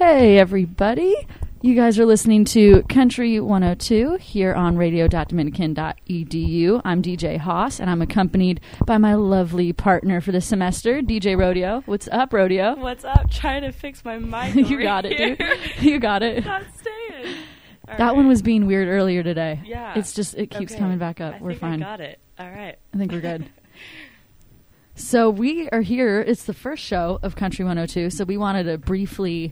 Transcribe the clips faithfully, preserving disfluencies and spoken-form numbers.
Hey, everybody. You guys are listening to Country one oh two here on radio dot dominican dot e d u. I'm D J Haas, and I'm accompanied by my lovely partner for the semester, D J Rodeo. What's up, Rodeo? What's up? Trying to fix my mic You over got it, here. dude. You got it. Not staying. All that right. one was being weird earlier today. Yeah. It's just, it keeps Okay. coming back up. I We're think fine. I got it. All right. I think we're good. So we are here. It's the first show of Country one oh two, so we wanted to briefly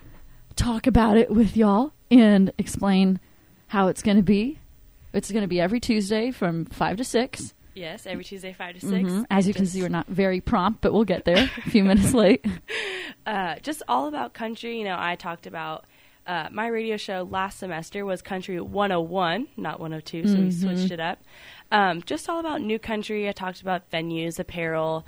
talk about it with y'all and explain how it's going to be. It's going to be every Tuesday from five to six. Yes, every Tuesday, five to six. Mm-hmm. As you can Just- see, we're not very prompt, but we'll get there a few minutes late. Uh, just all about country. You know, I talked about uh, my radio show last semester was Country one oh one, not one oh two, so Mhm. we switched it up. Um, just all about new country. I talked about venues, apparel,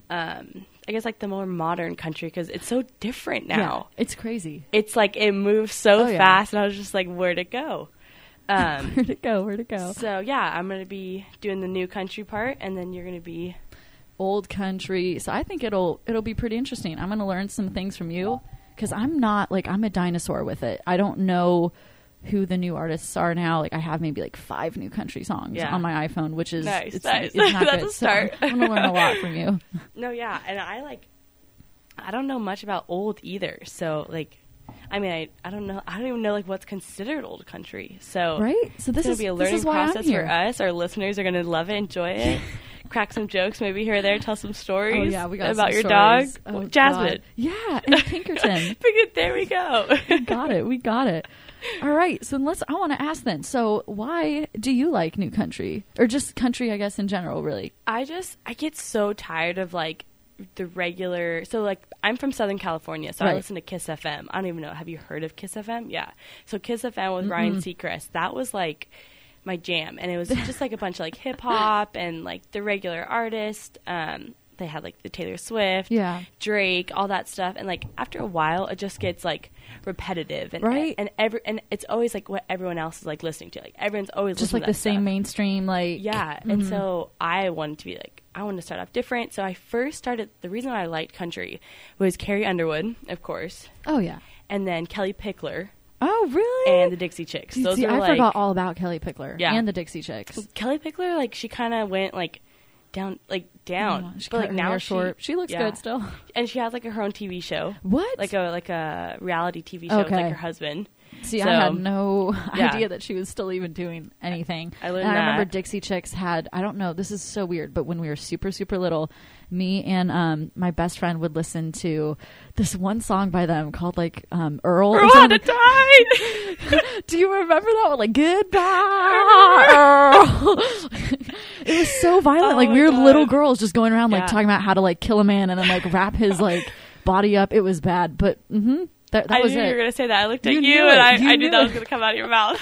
um, I guess like the more modern country because it's so different now. Yeah, it's crazy. It's like it moves so Oh, yeah. fast, and I was just like, where'd it go? Um, Where'd it go? Where'd it go? So, yeah, I'm going to be doing the new country part, and then you're going to be... Old country. So I think it'll it'll be pretty interesting. I'm going to learn some things from you because I'm not, like, I'm a dinosaur with it. I don't know who the new artists are now. Like, I have maybe, like, five new country songs Yeah. on my iPhone, which is... Nice, it's, nice. it's not That's good. a start. So I'm going to learn a lot from you. No, yeah, and I, like... I don't know much about old either, so, like... I mean, I, I don't know. I don't even know, like, what's considered old country. So... Right? So this It's going is, to be a this learning is why I'm process here. for us. Our listeners are going to love it, enjoy it, crack some jokes, maybe here or there, tell some stories Oh, yeah, we got about some your stories. dog, Oh, Jasmine. God. Yeah, and Pinkerton. Pick- there we go. We got it. We got it. All right. So let's. I want to ask then. So why do you like new country, or just country? I guess in general, really. I just I get so tired of like the regular. So like I'm from Southern California, so Right. I listen to Kiss F M. I don't even know. Have you heard of Kiss F M? Yeah. So Kiss F M with Ryan Seacrest. That was like my jam, and it was just like a bunch of like hip hop and like the regular artist. Um, they had like the Taylor Swift, Yeah. Drake, all that stuff, and like after a while, it just gets like repetitive, and Right. and every and it's always like what everyone else is like listening to. Like everyone's always Just listening like to the that same stuff. mainstream, like Yeah, mhm. and so I wanted to be like, I wanted to start off different. So I first started, the reason I liked country was Carrie Underwood, of course, Oh yeah. and then Kelly Pickler Oh really? and the Dixie Chicks. Dude, Those see, are I like, forgot all about Kelly Pickler Yeah. and the Dixie Chicks. Kelly Pickler, like she kind of went like down, like down, Oh, she but cut like her now hair she, short. She looks yeah. good still. and she has like her own T V show, What? like a like a reality T V show with Okay. like her husband. See, So, I had no yeah. idea that she was still even doing anything. I learned and I remember that. Dixie Chicks had, I don't know, this is so weird, but when we were super, super little, me and um, my best friend would listen to this one song by them called like um, Earl. or Earl had to something. die. Do you remember that one? Like, goodbye, Earl. It was so violent. Oh like, my we were God. little girls just going around like Yeah. talking about how to like kill a man and then like wrap his like body up. It was bad, but mm-hmm, that, that I was knew it. you were going to say that. I looked at You you, knew and it. I, You I knew knew that it. was going to come out of your mouth.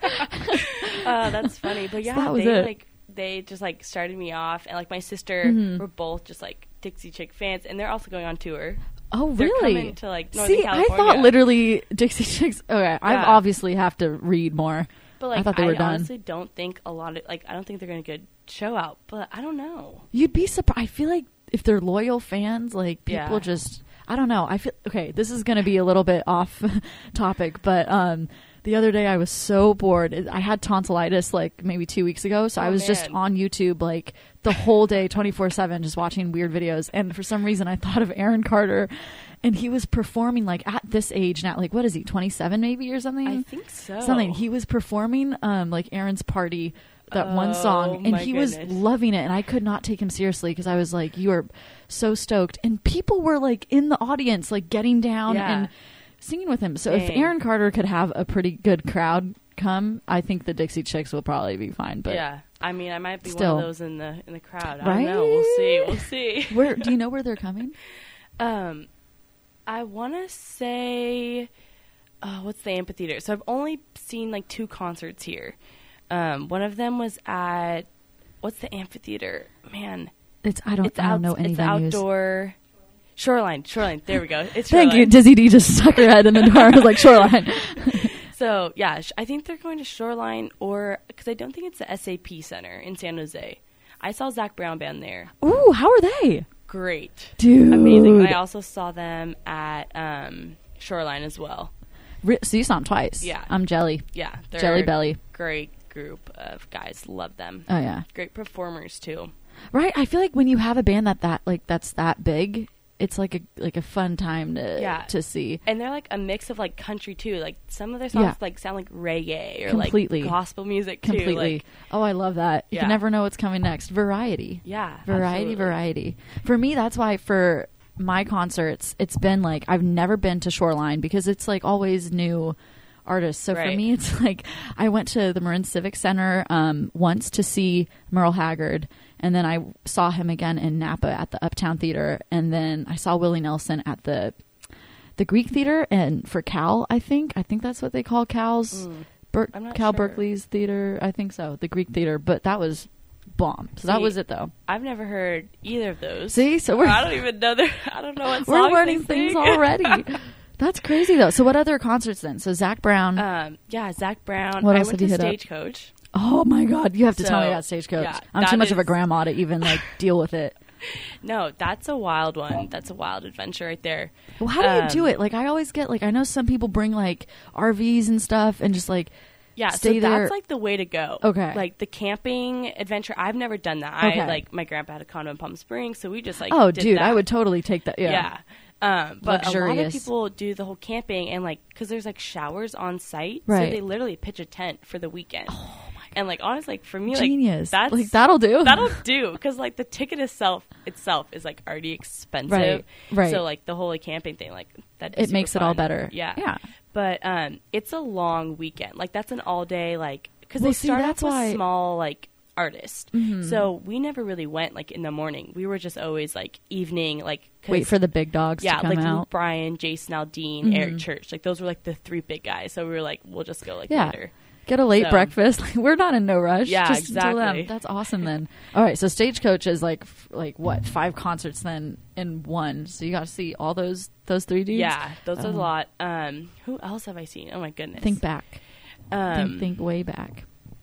uh, that's funny. But yeah, that was they it. like they just like started me off, and like my sister Mhm. were both just like Dixie Chick fans, and they're also going on tour. Oh, They're really? coming to like Northern See, California. I thought literally Dixie Chicks. Okay, I Yeah. obviously have to read more. But like I thought they were done. honestly don't think a lot of like I don't think they're going to get a good show out. But I don't know. You'd be surprised. I feel like if they're loyal fans, like people Yeah. just. I don't know. I feel okay. This is going to be a little bit off topic, but um, the other day I was so bored. I had tonsillitis like maybe two weeks ago, so I Oh, was just man. on YouTube like the whole day, twenty four seven, just watching weird videos. And for some reason, I thought of Aaron Carter, and he was performing like at this age now. Like, what is he? twenty seven maybe or something? I think so. Something. He was performing um like Aaron's Party, that one Oh, song, and my he was goodness. loving it, and I could not take him seriously because I was like, you are so stoked, and people were like in the audience like getting down Yeah. and singing with him. So if Dang. Aaron Carter could have a pretty good crowd come, I think the Dixie Chicks will probably be fine. But yeah, I mean, I might be Still. one of those in the in the crowd. I Right? don't know. We'll see. We'll see. where do you know where they're coming? Um, I want to say, oh, what's the amphitheater? So I've only seen like two concerts here. Um, one of them was at what's the amphitheater? Man, It's I don't it's I don't out, know any it's venues. outdoor. Shoreline, Shoreline. There we go. It's Thank Shoreline. you, Dizzy D. Just stuck her head in the door. I was like, Shoreline. So yeah, sh- I think they're going to Shoreline, or because I don't think it's the S A P Center in San Jose. I saw Zach Brown Band there. Ooh, how are they? Great. Dude. Amazing. I also saw them at um, Shoreline as well. Re- so you saw them twice. Yeah. I'm Jelly. Yeah. They're Jelly Belly. Great group of guys. Love them. Oh, yeah. Great performers, too. Right. I feel like when you have a band that, that like that's that big, it's like a like a fun time to yeah. to see. And they're like a mix of like country too. Like some of their songs Yeah. like sound like reggae or Completely. like gospel music too. Completely. Like, oh, I love that. You Yeah. can never know what's coming next. Variety. yeah. Variety, absolutely. variety. For me, that's why for my concerts, it's been like I've never been to Shoreline because it's like always new artists. So for Right. me, it's like I went to the Marin Civic Center um, once to see Merle Haggard, and then I saw him again in Napa at the Uptown Theater, and then I saw Willie Nelson at the the Greek Theater and for Cal, I think. I think that's what they call Cal's. Mm. Ber- I'm not Cal sure. Berkeley's theater, I think so, the Greek Theater, but that was bomb. So that See, was it, though. I've never heard either of those. See, so we're I don't even know their. I don't know what we're songs learning they things sing. already. That's crazy, though. So what other concerts then? So Zach Brown. um, yeah, Zach Brown. What I else went have you to hit up? Stagecoach. Oh my God, you have to tell me So, about Stagecoach. yeah, I'm too that much of a is- grandma to even like deal with it. No, that's a wild one. That's a wild adventure right there. Well, how do you Um, do it? Like I always get like I know some people bring like R Vs and stuff and just like Yeah, stay so there. that's like the way to go. Okay. Like the camping adventure. I've never done that. Okay. I like my grandpa had a condo in Palm Springs, so we just like oh, did dude, that. I would totally take that. Yeah. Yeah. Um, but a lot Luxurious. of people do the whole camping and like because there's like showers on site, Right. so they literally pitch a tent for the weekend. Oh my God. And like honestly, like for me, Genius. like that's like that'll do. that'll do because like the ticket itself itself is like already expensive. Right, right. So like the whole like camping thing, like that. It is makes super it all fun. better. Yeah. Yeah. But um, it's a long weekend. Like that's an all day like because Well, they see, start that's off with why- Mm-hmm. small like artists. So we never really went like in the morning. We were just always like evening like 'cause- Wait for the big dogs yeah to come like out. Luke Bryan, Jason Aldean, Mhm. Eric Church. Like those were like the three big guys. So we were like we'll just go like Yeah. later. Get a late So- breakfast. Like, we're not in no rush. Yeah, Just until then. exactly. That's awesome then. All right, so Stagecoach is like f- like what five concerts then in one. So you got to see all those those three dudes. Yeah, those are a Um, lot. Um, who else have I seen? Oh my goodness. Think back. Um, think think way back.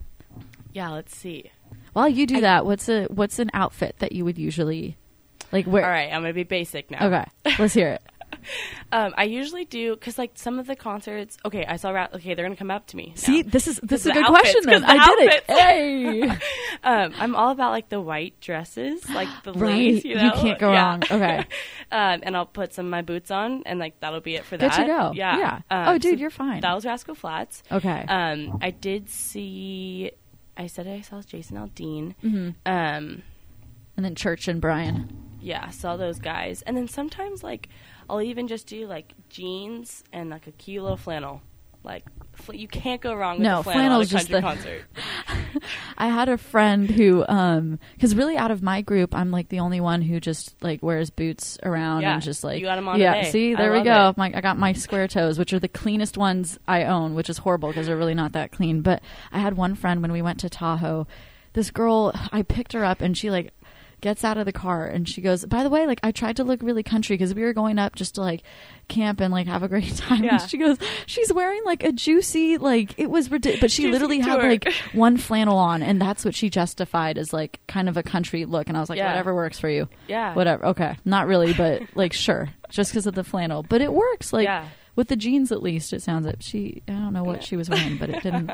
Yeah, let's see. While you do I- that, what's a what's an outfit that you would usually like wear? All right, I'm gonna be basic now. Okay, let's hear it. Um, I usually do because like some of the concerts. Okay, I saw. Ra- okay, they're gonna come up to me. now. See, this is this is a the good outfits, question. Then 'cause the I did outfits. it. Hey, um, I'm all about like the white dresses, like the right. lace. You know, can't go Yeah. wrong. Okay, um, and I'll put some of my boots on, and like that'll be it for good that. to go. Yeah. yeah. Um, oh, dude, so you're fine. That was Rascal Flats. Okay. Um, I did see. I said I saw Jason Aldean. hmm Um, And then Church and Brian. yeah, saw those guys, and then sometimes like I'll even just do like jeans and like a kilo flannel. Like fl- you can't go wrong with No, the flannel at flannel's a just country the- concert. I had a friend who, um, because really out of my group, I'm like the only one who just like wears boots around Yeah, and just like, you got 'em on yeah. today. See, I there we love go. it. My, I got my square toes, which are the cleanest ones I own, which is horrible because they're really not that clean. But I had one friend when we went to Tahoe. This girl, I picked her up and she like gets out of the car and she goes, by the way, like I tried to look really country because we were going up just to like camp and like have a great time. Yeah. And she goes, she's wearing like a juicy, like it was ridiculous, but she Juicy literally had couture. like one flannel on and that's what she justified as like kind of a country look. And I was like, Yeah. whatever works for you. Yeah, Whatever. Okay. Not really, but like, sure. Just because of the flannel, but it works. Like yeah. with the jeans, at least it sounds like she, I don't know what she was wearing, but it didn't.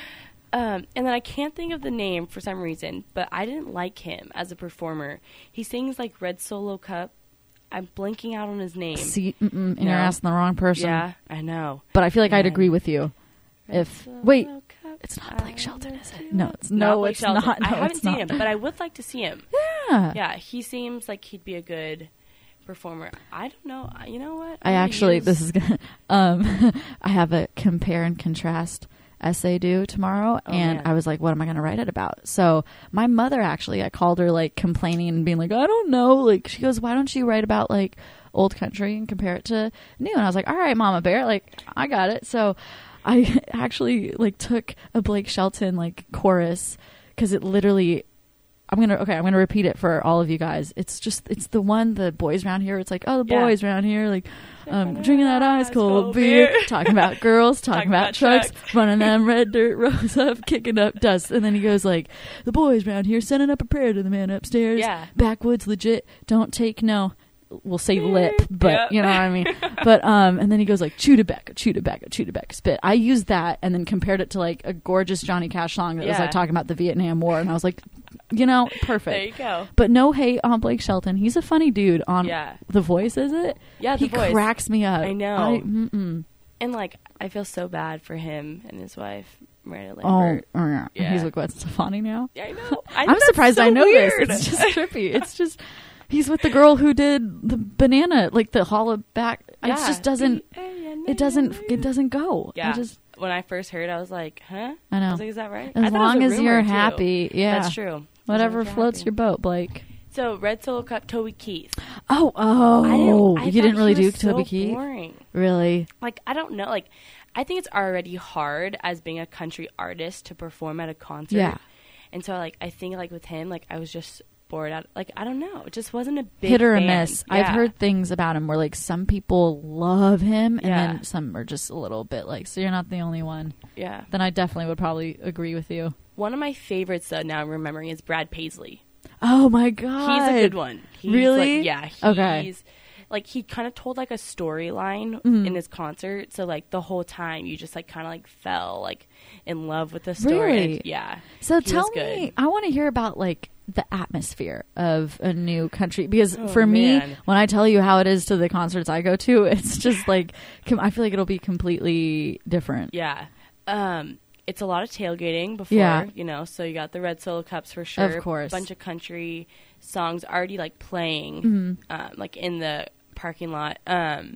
Um, and then I can't think of the name for some reason, but I didn't like him as a performer. He sings like Red Solo Cup. I'm blanking out on his name. See, mm-mm, and No. you're asking the wrong person. Yeah, I know. But I feel like I'd Man. agree with you. Red If Solo wait, Cup, it's not Blake I Shelton, will is do it? No, it. it's no, Blake it's Shelton. not. No, I haven't it's seen not. him, but I would like to see him. Yeah. Yeah, he seems like he'd be a good performer. I don't know. You know what? I I'm gonna actually, use- this is gonna. Um, I have a compare and contrast essay due tomorrow, Oh, and man. I was like, "What am I going to write it about?" So my mother actually, I called her like complaining and being like, "I don't know." Like she goes, "Why don't you write about like old country and compare it to new?" And I was like, "All right, Mama Bear, like I got it." So I actually like took a Blake Shelton like chorus because it literally. I'm gonna okay. I'm gonna repeat it for all of you guys. It's just it's the one the boys around here. It's like oh the Yeah. boys around here like um, drinking that ice cold beer, talking about girls, talking, Talking about, about trucks, trucks. running them red dirt roads up, kicking up dust, and then he goes like the boys around here sending up a prayer to the man upstairs. Yeah. Backwoods legit. Don't take no. will say lip, but Yep. you know what I mean. But um, and then he goes like chew tobacco, chew tobacco, chew tobacco, spit. I used that and then compared it to like a gorgeous Johnny Cash song that was Yeah. like talking about the Vietnam War, and I was like, you know, perfect. There you go. But no hate on Blake Shelton. He's a funny dude on Yeah. The Voice, is it? Yeah, The he Voice. cracks me up. I know. I, mm-mm. And like, I feel so bad for him and his wife, Miranda Oh, Lambert. oh, yeah. Yeah. He's with Gwen Stefani now. Yeah, I know. I, I'm that's surprised so I know weird. this. It's just trippy. It's just he's with the girl who did the banana, like the hollow back. Yeah. It just doesn't. It doesn't. It doesn't go. Yeah. I just. When I first heard, I was like, "Huh?" I know. I was like, "Is that right?" I As thought it was long a as you're rumor, too. happy, yeah, That's true. whatever As long as you're floats happy. your boat, Blake. So, Red Solo Cup, Toby Keith. Oh, oh, I didn't, I you thought didn't really he do was so Toby Keith, boring. really? Like, I don't know. Like, I think it's already hard as being a country artist to perform at a concert. Yeah. And so, like, I think, like, with him, like, I was just bored out. Like, I don't know. It just wasn't a big Hit or a fan. miss. I've Yeah. heard things about him where like some people love him, and Yeah. then some are just a little bit like. So you're not the only one. Yeah. Then I definitely would probably agree with you. One of my favorites, though, now I'm remembering, is Brad Paisley. Oh my god, He's a good one. He's Really? Like, yeah. He's, Okay. Like, he kind of told, like, a storyline Mhm. in his concert. So, like, the whole time you just, like, kind of, like, fell, like, in love with the story. Really? And, yeah. So He tell was good. me, I want to hear about like the atmosphere of a new country, because Oh, for me, man. when I tell you how it is to the concerts I go to, it's just like com- I feel like it'll be completely different. Yeah. Um, it's a lot of tailgating before, Yeah. you know, so you got the Red Solo Cups for sure. Of course. A bunch of country songs already, like, playing, Mhm. um, like, in the parking lot. Um,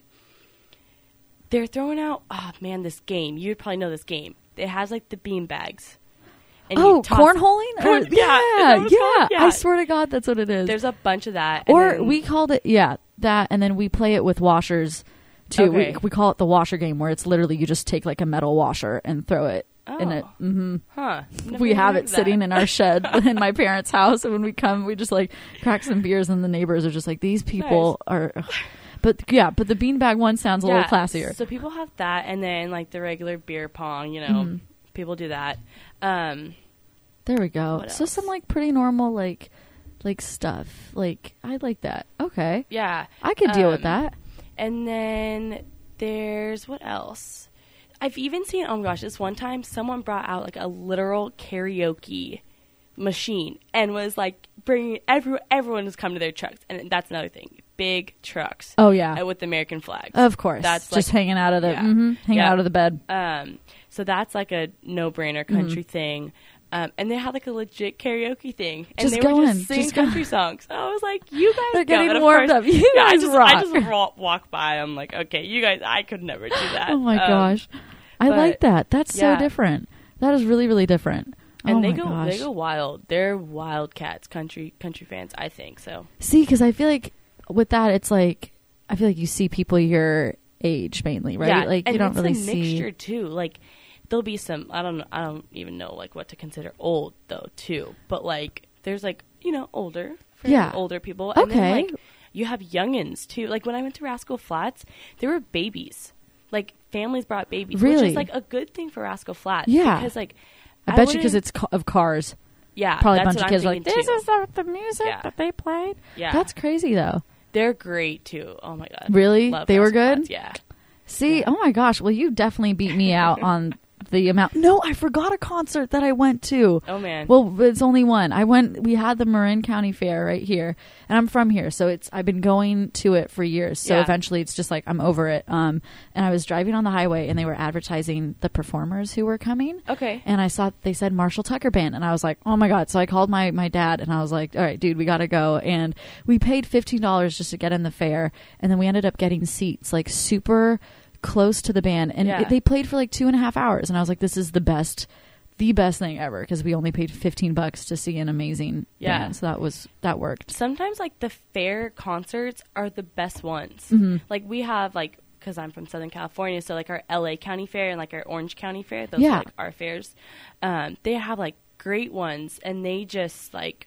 they're throwing out, oh, man, this game. You would probably know this game. It has, like, the bean bags. And you Oh, toss- cornholing? Corn- Or- yeah, is that yeah, what it's called? yeah. Yeah. I swear to God, that's what it is. There's a bunch of that. and Or then- we called it, yeah, that, and then we play it with washers too. Okay. We, we call it the washer game, where it's literally you just take like a metal washer and throw it in Oh. it. hmm Huh. Never We even have heard it of sitting that. in our shed in my parents' house, and when we come, we just like crack some beers, and the neighbors are just like, "These people are." Ugh. But yeah, but the beanbag one sounds a Yeah, little classier. So people have that, and then, like, the regular beer pong, you know, Mhm. people do that. Um, There we go. What So else? some like pretty normal like like stuff. Like I like that. Okay, yeah. I could deal with Um, that. And then there's what else? I've even seen, oh my gosh, this one time someone brought out like a literal karaoke machine and was like bringing everyone, everyone has come to their trucks. And that's another thing. Big trucks Oh yeah, uh, with American flags. of course. That's just like, hanging out of the yeah. mhm, hanging Yeah. out of the bed. um, so that's like a no-brainer country Mm-hmm. thing. Um, and they had like a legit karaoke thing, and Just they go were in, just singing just go. country songs. And I was like, "You guys, They're go." getting And of warmed course- up. You yeah, I guys just, rock. I just wa- walk by. I'm like, okay, you guys, I could never do that. Oh my Um, gosh, I but, like that. That's yeah. so different. That is really really different. And oh they my go, gosh. they go wild. They're wildcats, country, country fans. I think so. See, because I feel like with that, it's like I feel like you see people your age mainly, right? Yeah, like and you don't it's really a see. mixture too. Like there'll be some. I don't. know I don't even know like what to consider old though too. But like there's like you know older, fairly Yeah. older people. And Okay. then, like you have youngins too. Like when I went to Rascal Flats, there were babies. Like families brought babies, which Really? is like a good thing for Rascal Flats. Yeah. because like I bet you wouldn't- because it's ca- of cars. yeah, Probably a that's bunch of what kids I'm are like, thinking, this too. is the, the music Yeah. that they played. Yeah, That's crazy though. they're great too. Oh my god, Really? Love They were Rascal good? Flatts, Yeah. See, Yeah. oh my gosh. Well, you definitely beat me out on the amount. No, I forgot a concert that I went to. Oh man. Well, it's only one. I went. We had the Marin County Fair right here, and I'm from here, so it's. I've been going to it for years. So Yeah. eventually, it's just like I'm over it. Um, and I was driving on the highway, and they were advertising the performers who were coming. okay. And I saw they said Marshall Tucker Band, and I was like, oh my god! So I called my my dad, and I was like, all right, dude, we got to go. And we paid fifteen dollars just to get in the fair, and then we ended up getting seats like super close to the band, and Yeah. it, they played for like two and a half hours, and I was like, this is the best, the best thing ever, because we only paid fifteen bucks to see an amazing Yeah. band, so that was that worked. Sometimes like the fair concerts are the best ones. Mhm. Like we have like because I'm from Southern California, so like our L A County Fair and like our Orange County Fair, those Yeah. are like our fairs. Um, they have like great ones, and they just like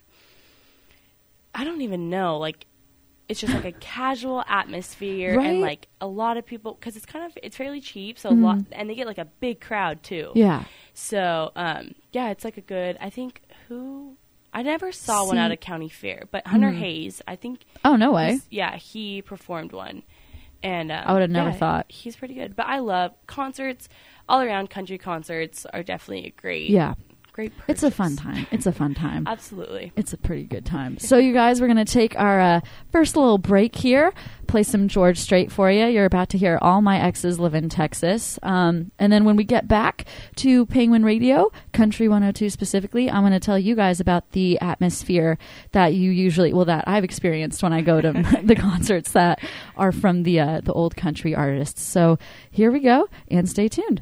I don't even know like. It's just like a casual atmosphere, Right? and like a lot of people because it's kind of it's fairly cheap, so Mhm. a lot, and they get like a big crowd too. Yeah. So um, yeah, it's like a good. I think who I never saw See- one at a county fair, but Hunter Mhm. Hayes, I think. Oh, no way. he's- Yeah, he performed one. And um, I would have never yeah, thought. He's pretty good. But I love concerts. All around country concerts are definitely a great, Yeah. great It's a purchase. fun time. It's a fun time. Absolutely. It's a pretty good time. So, you guys, we're going to take our uh, first little break here, play some George Strait for you. You're about to hear All My Exes Live in Texas. Um, and then when we get back to Penguin Radio, Country one oh two specifically, I'm going to tell you guys about the atmosphere that you usually, well, that I've experienced when I go to the concerts that are from the uh, the old country artists. So, here we go, and stay tuned.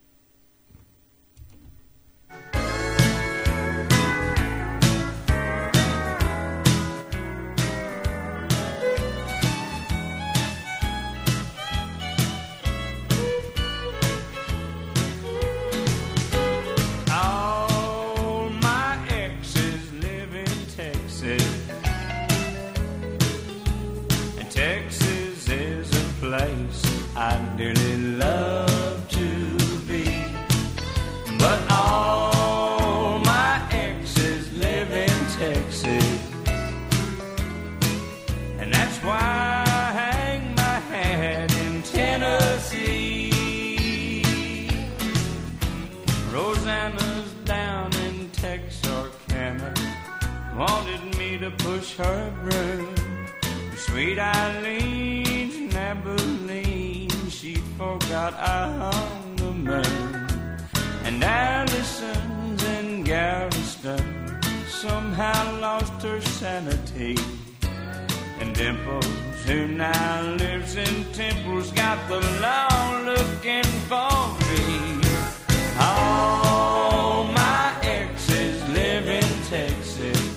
All my exes live in Texas, and Texas is a place I dearly love to be. But all my exes live in Texas, and that's why I hang my hat in Tennessee. Rosanna's down in Texarkana, wanted me to push her broom. Sweet Eileen's in Abilene, she forgot I hung the moon. And Allison's in Galveston, somehow lost her sanity. And Dimples, who now lives in Temple's, got the law looking for me. All my exes live in Texas,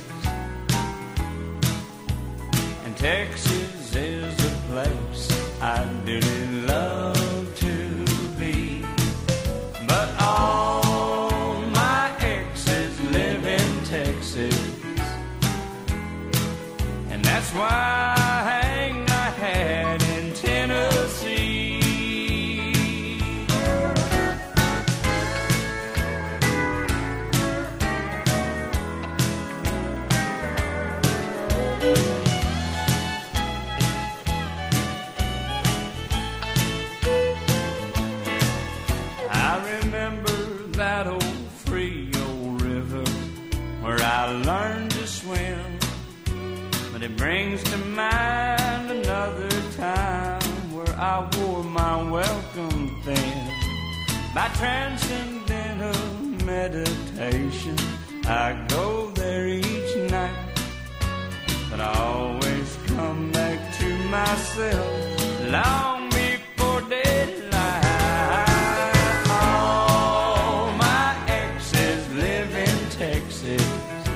and Texas is a place I dearly love to be. But all my exes live in Texas, and that's why I hang my hat in Tennessee. I remember that old Frio River where I learned to swim, but it brings to mind another time where I wore my welcome thin. By transcendental meditation, I go there each night, but I always come back to myself long before daylight. All my exes live in Texas,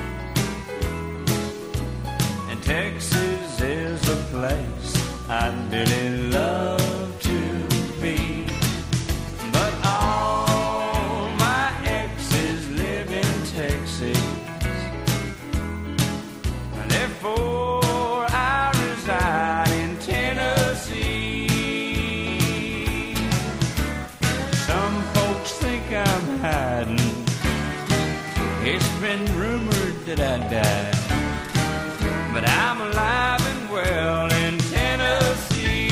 and Texas is a place I dearly love to be. But all my exes live in Texas, and therefore I reside in Tennessee. Some folks think I'm hiding, it's been rumored that I died, but I'm alive and well in Tennessee.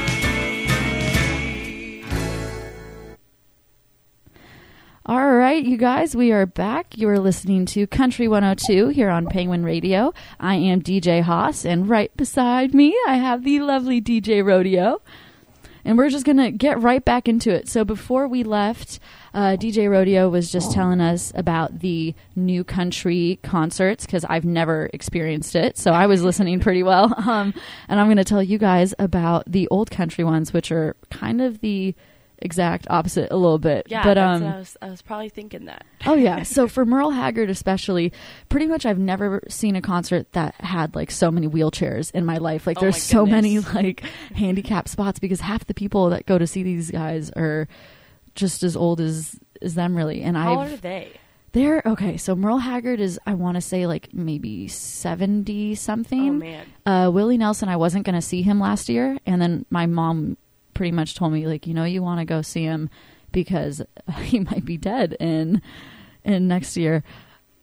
All right, you guys, we are back. You are listening to Country one oh two here on Penguin Radio. I am D J Haas, and right beside me, I have the lovely D J Rodeo. And we're just going to get right back into it. So before we left, uh, D J Rodeo was just telling us about the new country concerts, because I've never experienced it. So I was listening pretty well. Um, and I'm going to tell you guys about the old country ones, which are kind of the exact opposite a little bit. Yeah, but that's um what I was, I was probably thinking that. oh yeah, so for Merle Haggard especially, pretty much I've never seen a concert that had like so many wheelchairs in my life. Like Oh there's my so many goodness. like handicap spots, because half the people that go to see these guys are just as old as as them really. And How I've old are they? they're okay, so Merle Haggard is, I want to say, like maybe seventy something. Oh man. uh Willie Nelson, I wasn't going to see him last year, and then my mom pretty much told me, like, you know, you want to go see him because he might be dead in in next year.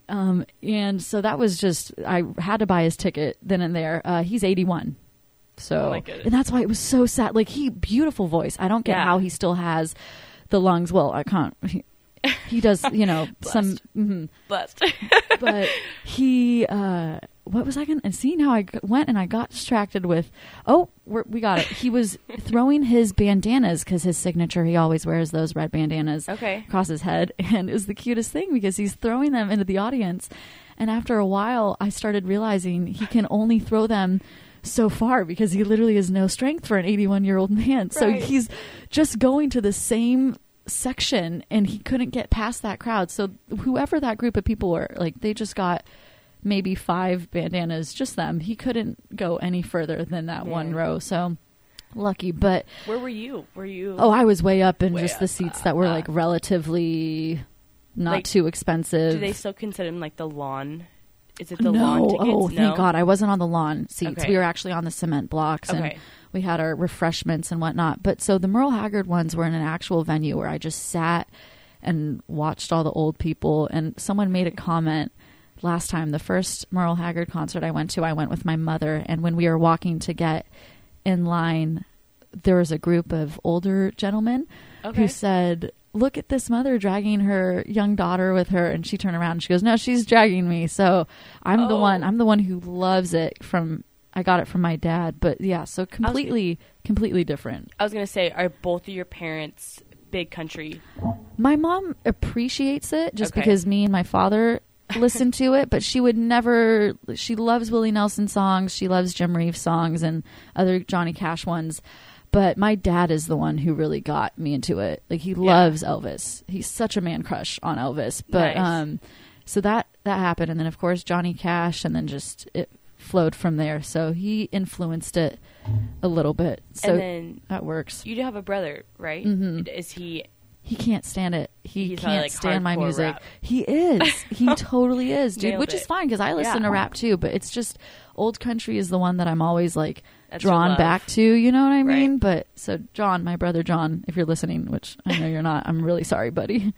Um, and so that was just, I had to buy his ticket then and there. Uh, he's eighty-one. So, Oh my goodness. and that's why it was so sad. Like he, beautiful voice. I don't get Yeah. how he still has the lungs. Well, I can't, he, he does, you know, some, mhm. Blessed. but he, uh, what was I going to, and seeing how I g- went and I got distracted with, oh, we're, we got it. He was throwing his bandanas because his signature, he always wears those red bandanas Okay. across his head. And it was the cutest thing because he's throwing them into the audience. And after a while, I started realizing he can only throw them so far because he literally has no strength for an eighty-one year old man. So Right. he's just going to the same section and he couldn't get past that crowd. So whoever that group of people were, like they just got maybe five bandanas, just them. He couldn't go any further than that one Man. row. So lucky. But Where were you? Were you? oh, I was way up in Way just the up. seats that were Uh, like relatively not Like, too expensive. Do they still consider them like the lawn? Is it the no, lawn tickets? oh, no? thank God, I wasn't on the lawn seats. Okay. We were actually on the cement blocks, and Okay. we had our refreshments and whatnot. But so the Merle Haggard ones were in an actual venue where I just sat and watched all the old people. And someone made a comment last time, the first Merle Haggard concert I went to, I went with my mother, and when we were walking to get in line, there was a group of older gentlemen Okay. who said, look at this mother dragging her young daughter with her. And she turned around and she goes, no, she's dragging me. So I'm the Oh. one, I'm the one who loves it from, I got it from my dad. But yeah, so completely, completely different. I was gonna say, are both of your parents big country? My mom appreciates it just Okay. because me and my father listen to it, but she would never, she loves Willie Nelson songs. She loves Jim Reeves songs and other Johnny Cash ones. But my dad is the one who really got me into it. Like he loves Elvis. He's such a man crush on Elvis. But Nice. um, so that that happened, and then of course Johnny Cash, and then just it flowed from there. So he influenced it a little bit. So and then that works. you do have a brother, right? Mhm. Is he? He can't stand it. He He's probably, can't like, stand my hardcore music. rap. He is. He totally is, dude. Nailed Which is it. fine because I listen Yeah. to rap too. But it's just old country is the one that I'm always like That's your drawn love. back to. You know what I Right. mean? But so John, my brother John, if you're listening, which I know you're not, I'm really sorry, buddy.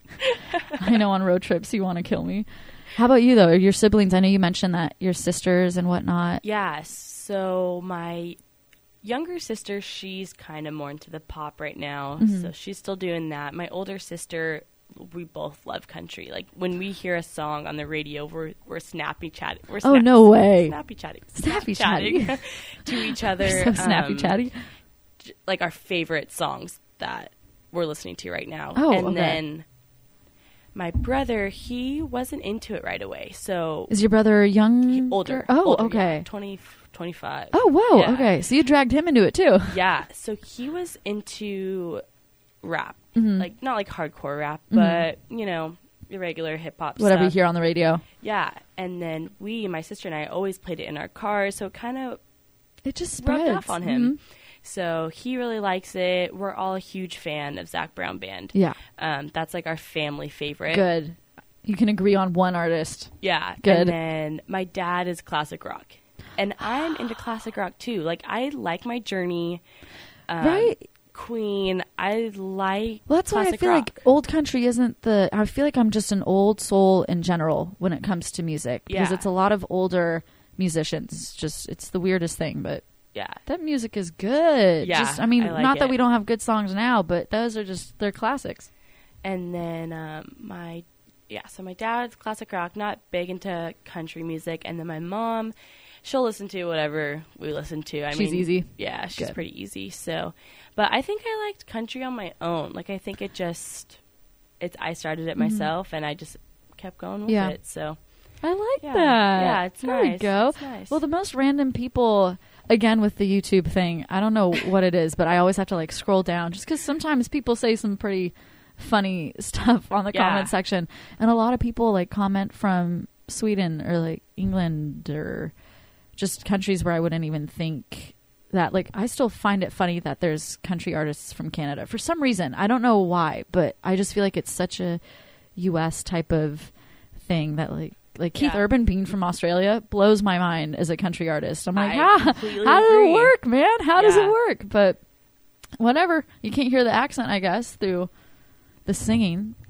I know on road trips you want to kill me. How about you though? Your siblings? I know you mentioned that your sisters and whatnot. Yeah. So my younger sister, she's kind of more into the pop right now, Mhm. so she's still doing that. My older sister, we both love country. Like when we hear a song on the radio, we're we're snappy chatting. We're Oh, snap- no way. Snappy chatting. Snappy chatting chatty. to each other. So snappy um, chatty. j- Like our favorite songs that we're listening to right now. Oh, and okay. then my brother, he wasn't into it right away. So Is your brother young? he- older. Oh, older, okay. Yeah, twenty, twenty-five. Oh, whoa. Yeah. Okay. So you dragged him into it too. Yeah, so he was into rap, Mhm. like not like hardcore rap, Mhm. but you know, irregular hip hop Whatever you stuff. hear on the radio. Yeah, and then we, my sister and I, always played it in our cars, so it kind of It just rubbed spreads. off on him. Mhm. So he really likes it. We're all a huge fan of Zach Brown Band. Yeah. Um, that's like our family favorite. Good. You can agree on one artist. Yeah. Good. And then my dad is classic rock, and I'm into classic rock too. Like I like my Journey, um, Right? Queen. I like. Well, that's why I classic feel rock. like old country isn't the. I feel like I'm just an old soul in general when it comes to music because Yeah. it's a lot of older musicians. It's just it's the weirdest thing, but Yeah. that music is good. Yeah, just, I mean, I like not that it. we don't have good songs now, but those are just they're classics. And then um, my, yeah, so my dad's classic rock, not big into country music. And then my mom, she'll listen to whatever we listen to. I She's mean, easy. Yeah, she's Good. pretty easy. So, but I think I liked country on my own. Like, I think it just, it's, I started it Mhm. myself and I just kept going with Yeah. it. So, I like Yeah. that. Yeah, it's there nice. you go. It's nice. Well, the most random people, again, with the YouTube thing, I don't know what it is, but I always have to like scroll down just because sometimes people say some pretty funny stuff on the Yeah. comment section. And a lot of people like comment from Sweden or like England or just countries where I wouldn't even think that. Like, I still find it funny that there's country artists from Canada for some reason. I don't know why, but I just feel like it's such a U S type of thing that like like Keith Yeah. Urban being from Australia blows my mind as a country artist. I'm like, I how, completely how does agree. it work, man? How does it Yeah. work? But whatever. You can't hear the accent, I guess, through the singing.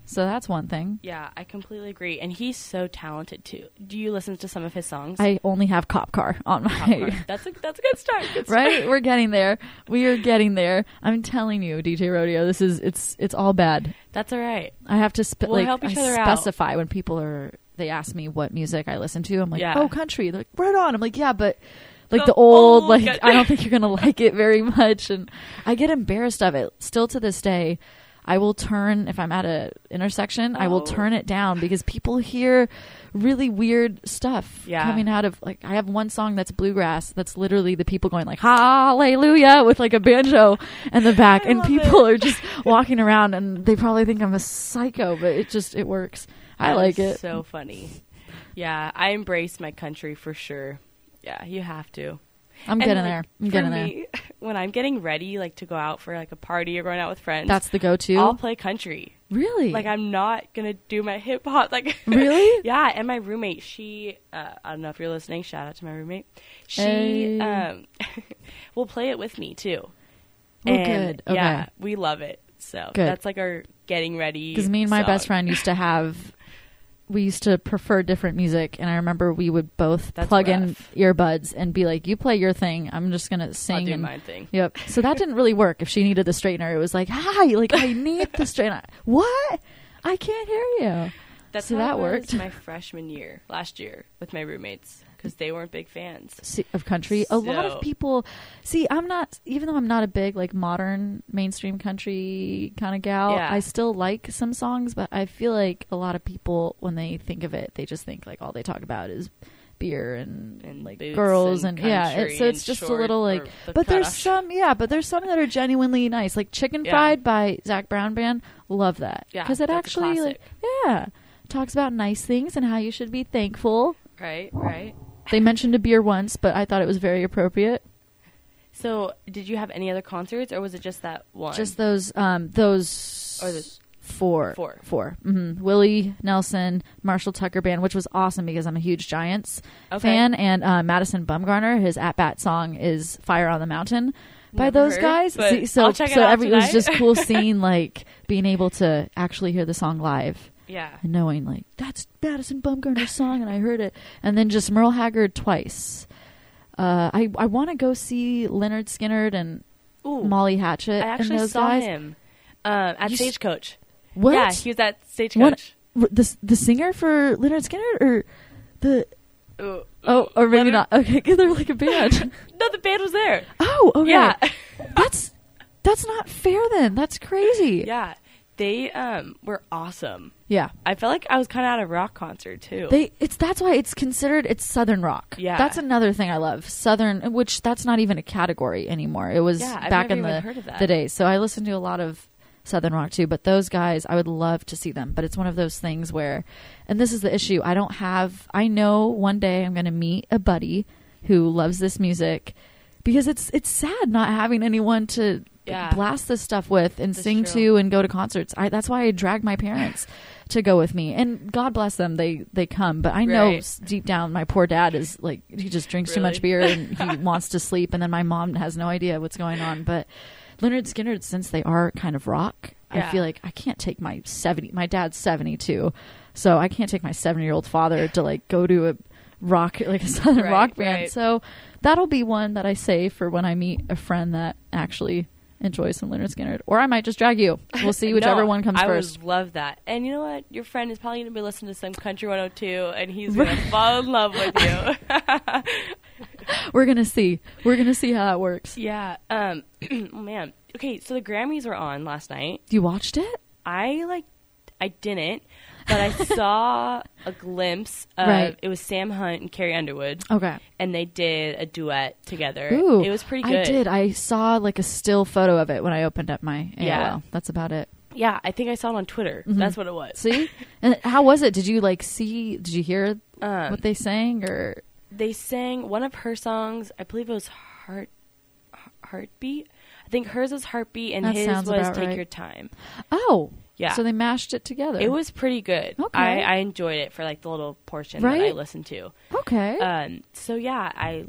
So that's one thing. Yeah, I completely agree. And he's so talented too. Do you listen to some of his songs? I only have Cop Car on my... Cop Car. That's a, that's a good start. Good start. Right? We're getting there. We are getting there. I'm telling you, D J Rodeo, this is, it's it's all bad. That's all right. I have to spe- We'll like help each I other out. specify when people are, they ask me what music I listen to. I'm like, Yeah. oh, country. They're like, right on. I'm like, yeah, but like The the, old, old like, country. I don't think you're going to like it very much. And I get embarrassed of it. Still to this day, I will turn, if I'm at a intersection, I will Oh. turn it down because people hear really weird stuff Yeah. coming out of, like, I have one song that's bluegrass that's literally the people going like, hallelujah, with like a banjo in the back. I And love people it. are just walking around and they probably think I'm a psycho, but it just, it works. I That like is it. So funny. Yeah, I embrace my country for sure. Yeah, you have to. I'm And, getting like, there. I'm for getting there. me, when I'm getting ready, like to go out for like a party or going out with friends, That's the go-to. I'll play country. Really? Like I'm not gonna do my hip hop. Like Really? Yeah. And my roommate, she, uh, I don't know if you're listening. Shout out to my roommate. She Hey. um, will play it with me too. Oh, And, good. Okay. Yeah, we love it. So Good. that's like our getting ready. Because me and my song. best friend used to have, we used to prefer different music, and I remember we would both That's plug in rough. earbuds and be like, "You play your thing. I'm just gonna sing." I'll do and, my thing. Yep. So that didn't really work. If she needed the straightener, it was like, "Hi, like I need the straightener." What? I can't hear you. That's So how that it was worked. my freshman year, last year, with my roommates because they weren't big fans. See, of country, a lot So- of people. See, I'm not. Even though I'm not a big like modern mainstream country kind of gal, Yeah. I still like some songs. But I feel like a lot of people, when they think of it, they just think like all they talk about is beer and, And like boots girls and and, yeah. country It, so it's and just a short little like. or the But there's cutoff. some, yeah. But there's some that are genuinely nice, like Chicken Yeah. Fried by Zach Brown Band. Love that Yeah, because it that's a actually like classic. yeah talks about nice things and how you should be thankful. Right, right. They mentioned a beer once, but I thought it was very appropriate. So, did you have any other concerts, or was it just that one? Just those, um, those Or the- four, Four. four. Mm-hmm. Willie Nelson, Marshall Tucker Band, which was awesome because I'm a huge Giants Okay. fan, and uh, Madison Bumgarner, his at bat song is "Fire on the Mountain" by Never those heard, guys. but See, so, I'll check it so out every, it was tonight. just cool seeing like being able to actually hear the song live. Yeah. And knowing like that's Madison Bumgarner's song, and I heard it, and then just Merle Haggard twice. Uh, I I want to go see Leonard Skinner and Ooh, Molly Hatchet. I actually and those saw guys. him um, at You s- Stagecoach. What? Yeah, he was at What? Stagecoach. R- the the singer for Leonard Skinner or the Ooh, oh or maybe Leonard- not. Okay, 'cause they're like a band. No, the band was there. Oh, okay. Yeah. that's that's not fair. Then that's crazy. Yeah, they um were awesome. Yeah. I felt like I was kind of at a rock concert too. They it's that's why it's considered it's Southern rock. Yeah. That's another thing I love. Southern, which that's not even a category anymore. It was Yeah, I've back never in even the heard of that. the days. So I listened to a lot of Southern rock too, but those guys I would love to see them. But it's one of those things where, and this is the issue, I don't have I know one day I'm going to meet a buddy who loves this music because it's it's sad not having anyone to Yeah. blast this stuff with and That's sing true. to and go to concerts. I, that's why I dragged my parents to go with me, and God bless them, they they come. But I know Right. s- deep down, my poor dad is like he just drinks too much beer Really? and he wants to sleep, and then my mom has no idea what's going on. But Leonard Skinner, since they are kind of rock, I Yeah. feel like I can't take my seventy. My dad's seventy two, so I can't take my seventy year old father to like go to a rock like a southern Right, rock band. right. So that'll be one that I say for when I meet a friend that actually enjoys some Leonard Skinner, or I might just drag you. We'll see whichever No, one comes I first. would love that. And you know what? Your friend is probably going to be listening to some Country one oh two, and he's going to fall in love with you. We're gonna see. We're gonna see how that works. Yeah. Um. Oh man. Okay. So the Grammys were on last night. You watched it? I like. I didn't, but I saw a glimpse of Right. it was Sam Hunt and Carrie Underwood, Okay. and they did a duet together. Ooh, It was pretty good. I did. I saw like a still photo of it when I opened up my A O L. Yeah. That's about it. Yeah, I think I saw it on Twitter. Mhm. That's what it was. See? And how was it? Did you like see? Did you hear Um, what they sang? Or they sang one of her songs. I believe it was Heart Heartbeat. I think hers was Heartbeat, and That his sounds was about Take right. Your Time. oh, Yeah. So they mashed it together. It was pretty good. Okay. I, I enjoyed it for like the little portion that I Right? listened to. okay. Um, so yeah, I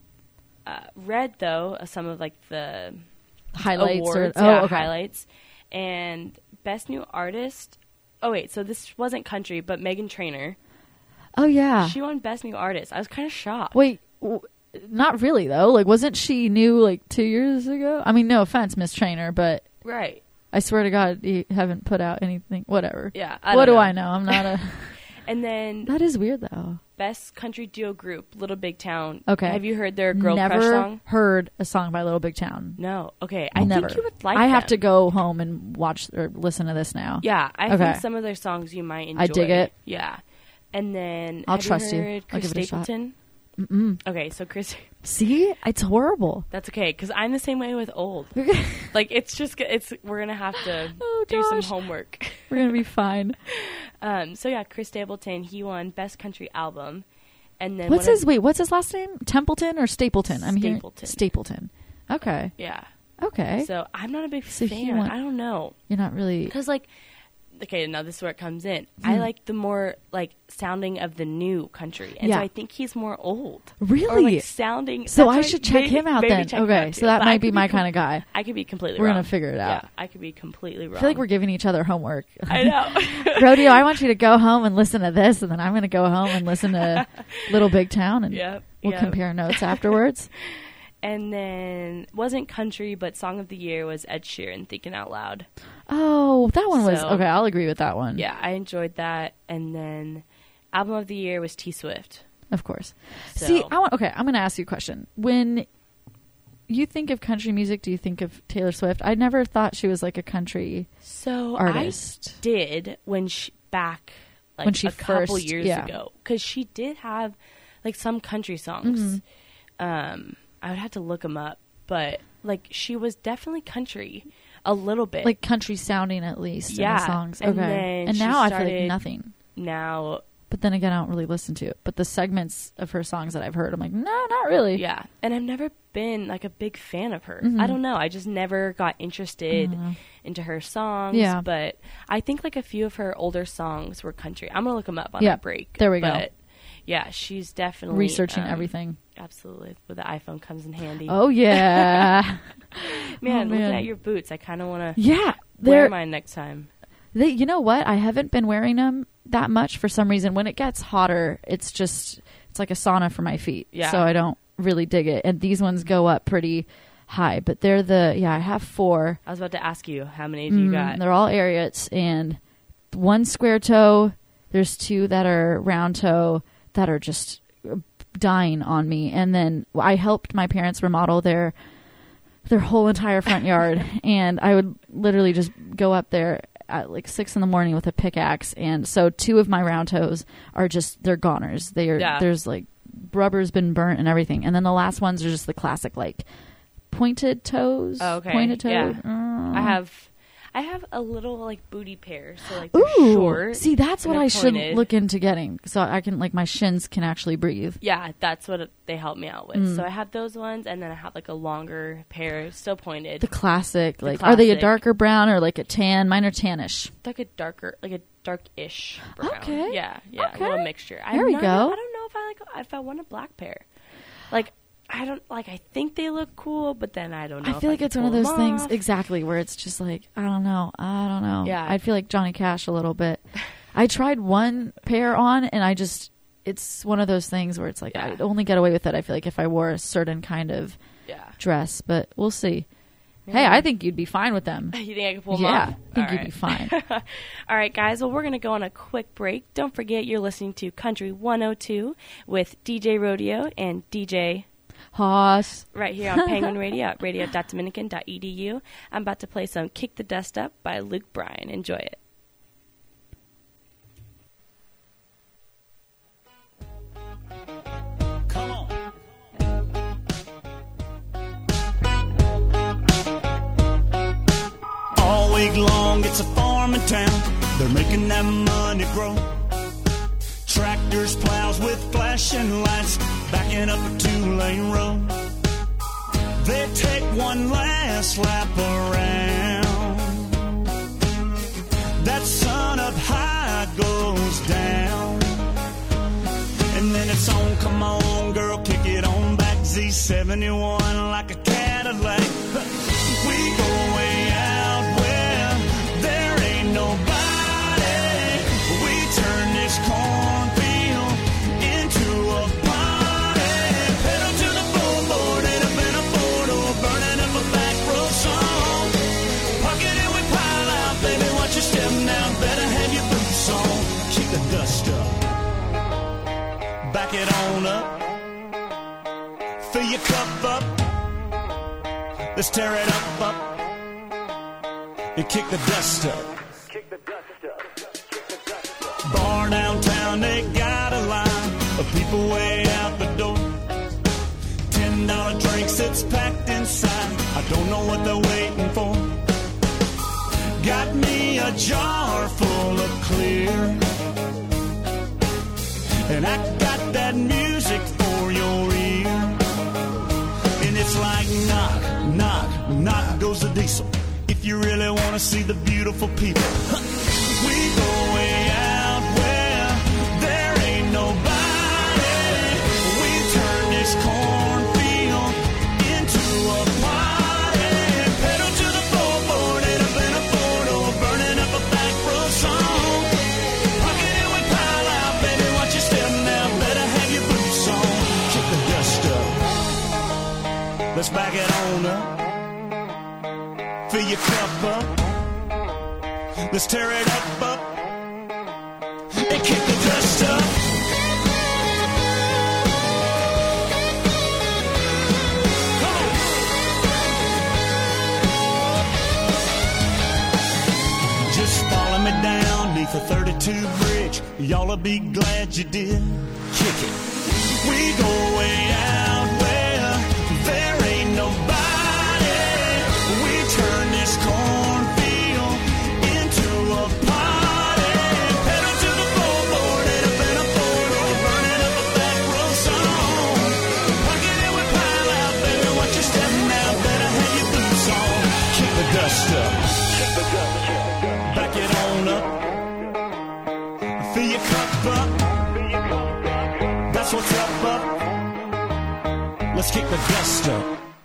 uh, read though uh, some of like the highlights awards, or oh, yeah, okay. highlights, and best new artist. oh wait, so this wasn't country, but Meghan Trainor. Oh yeah. She won Best New Artist. I was kind of shocked. Wait, w- not really though. Like, wasn't she new like two years ago? I mean, no offense, Miss Trainor, but Right. I swear to God, you haven't put out anything. Whatever. Yeah. I What don't do know. I know? I'm not a. And then That is weird though. Best Country Duo Group, Little Big Town. Okay. Have you heard their Girl Never Crush song? heard a song by Little Big Town. No. Okay. I Never. think you would like I have to them. go home and watch or listen to this now. Yeah. I Okay. think some of their songs you might enjoy. I dig it. Yeah. And then I'll have trust you. you. Heard I'll Chris give it a shot. Stapleton? Mm-mm. Okay. So Chris. See, it's horrible. That's okay, because I'm the same way with old. Like, it's just, it's, we're going to have to Oh, do some gosh. homework. We're gonna be fine. Um, so yeah, Chris Stapleton, he won Best Country Album. And then What's one his of- wait? What's his last name? Templeton or Stapleton? I'm hearing Stapleton. Stapleton. Okay. Yeah. Okay. So I'm not a big So he fan. won- I don't know. You're not really. Because, like, okay, now this is where it comes in. Hmm. I like the more, like, sounding of the new country. And Yeah. so I think he's more old. Really? Or, like, sounding. So that's I why- should check maybe- him out maybe then. check him Okay, out so too. that But I might be could my com- kind of guy. I could be completely We're wrong. gonna figure it out. Yeah, I could be completely wrong. I feel like we're giving each other homework. I know. Rodeo, I want you to go home and listen to this, and then I'm going to go home and listen to Little Big Town, and Yep. we'll yep. compare notes afterwards. And then wasn't country, but song of the year was Ed Sheeran, Thinking Out Loud. Oh, that one was So- okay. I'll agree with that one. Yeah, I enjoyed that. And then album of the year was T Swift. Of course. So- See, I want. Okay, I'm going to ask you a question. When you think of country music, do you think of Taylor Swift? I never thought she was like a country So artist. I did when she back like When she a couple first- years yeah. ago, because she did have like some country songs. Mm-hmm. Um, I would have to look them up, but like she was definitely country a little bit. Like country sounding, at least. Yeah, In the songs. and Okay. then And she now I feel like started- nothing. now, But then again, I don't really listen to it. But the segments of her songs that I've heard, I'm like, no, not really. yeah, and I've never been like a big fan of her. Mhm. I don't know. I just never got interested Uh, into her songs. Yeah. But I think like a few of her older songs were country. I'm gonna look them up on Yeah, that break. there we go. But yeah, she's definitely researching um, everything. Absolutely, with the iPhone comes in handy. Oh yeah, man, oh, looking man. at your boots, I kind of want to yeah. wear They're mine next time. they. You know what? I haven't been wearing them that much for some reason. When it gets hotter, it's just it's like a sauna for my feet. Yeah. So I don't really dig it. And these ones go up pretty high, but they're the yeah. I have four. I was about to ask you how many do you Mm, got? They're all Ariats, and one square toe. There's two that are round toe that are just dying on me. And then I helped my parents remodel their their whole entire front yard, and I would literally just go up there at like six in the morning with a pickaxe. And so two of my round toes are just they're goners. They are Yeah. there's like rubber's been burnt and everything. And then the last ones are just the classic like pointed toes. Oh, okay. Pointed toe. Yeah. Uh, I have, I have a little like booty pair, so like they're Ooh, short. see, that's and what they're I should pointed. look into getting, so I can like my shins can actually breathe. Yeah, that's what it, they help me out with. Mm. So I have those ones, and then I have like a longer pair, still pointed, The classic, The like, are they a classic. darker brown or like a tan? Mine are tannish. like a darker, like a dark-ish brown. Okay. Yeah, yeah, Okay. a little mixture. There we not, go. I don't know if I like if I want a black pair. Like I don't like. I think they look cool, but then I don't know. I if feel like can it's one of pull those them things off. exactly where it's just like I don't know, I don't know. Yeah. I feel like Johnny Cash a little bit. I tried one pair on, and I just it's one of those things where it's like Yeah. I'd only get away with it. I feel like if I wore a certain kind of Yeah. dress, but we'll see. Hey, Yeah. I think you'd be fine with them. You think I can pull them Yeah, off? I think All you'd right. be fine. All right, guys. Well, we're going to go on a quick break. Don't forget you're listening to Country one oh two with D J Rodeo and D J Hoss. right here on Penguin Radio at radio dot dominican dot e d u. I'm about to play some Kick the Dust Up by Luke Bryan. Enjoy it. Come on. All week long, it's a farming town. They're making that money grow. Tractors, plows with flashing lights, backing up a two-lane road. They take one last lap around. That sun up high goes down. And then it's on, come on, girl, kick it on back. Z seventy-one like a Cadillac. We go way out where there ain't nobody. Fill your cup up. Let's tear it up, up. And kick the dust up. Bar downtown, they got a line of people way out the door. Ten dollar drinks, it's packed inside. I don't know what they're waiting for. Got me a jar full of clear, and I got that music for your ear. And it's like knock, knock, knock goes the diesel. If you really want to see the beautiful people, we go way out where there ain't nobody. We turn this cornfield into a party. Pedal to the floorboard, end up in a photo, burning up a back row song. Pocket it with pile out, baby, watch your step now. Better have your boots on. Kick the dust up. Let's back it on up. Fill your cup up. Let's tear it up, up. And kick the dust up. Come on. Just follow me down neath the thirty-two bridge. Y'all'll be glad you did. Kick it. We go way out where there ain't nobody. Turn this cornfield into a party. Pedal to the floorboard, end up in a photo, burning up a back row song. Pocket it with pile out, baby, watch your step now. Better have your boots on. Kick the dust up. Back it on up. Fill your cup up. That's what's up, up. Let's kick the dust up.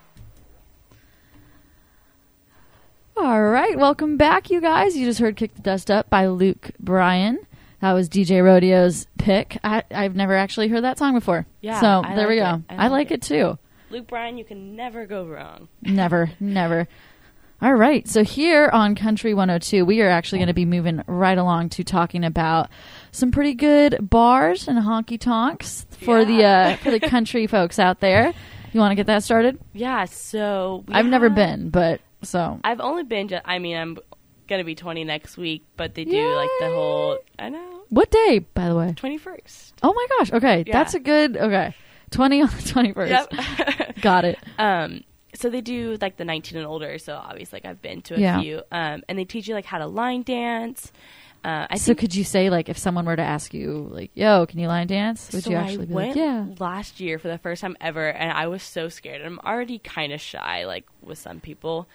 All right, welcome back, you guys. You just heard Kick the Dust Up by Luke Bryan. That was D J Rodeo's pick. I, I've never actually heard that song before. Yeah, so I there like we go. it. I I like like it. it too. Luke Bryan, you can never go wrong. Never, never. All right, so here on Country one oh two, we are actually going to be moving right along to talking about some pretty good bars and honky tonks for Yeah. the uh, for the country folks out there. You want to get that started? Yeah, so... we I've never have- been, but so I've only been to... I mean, I'm going to be twenty next week, but they do, like, the whole... I know. What day, by the way? twenty-first. Oh my gosh. Okay, Yeah. that's a good. Okay, twenty on the twenty-first. Yep. Got it. Um, so they do like the nineteen and older. So obviously, like I've been to a Yeah. few. Um, and they teach you like how to line dance. Uh, I So think could you say, like, if someone were to ask you, like, "Yo, can you line dance?" Would so you actually I be went like, "Yeah"? last year for the first time ever, and I was so scared. I'm already kind of shy, like with some people,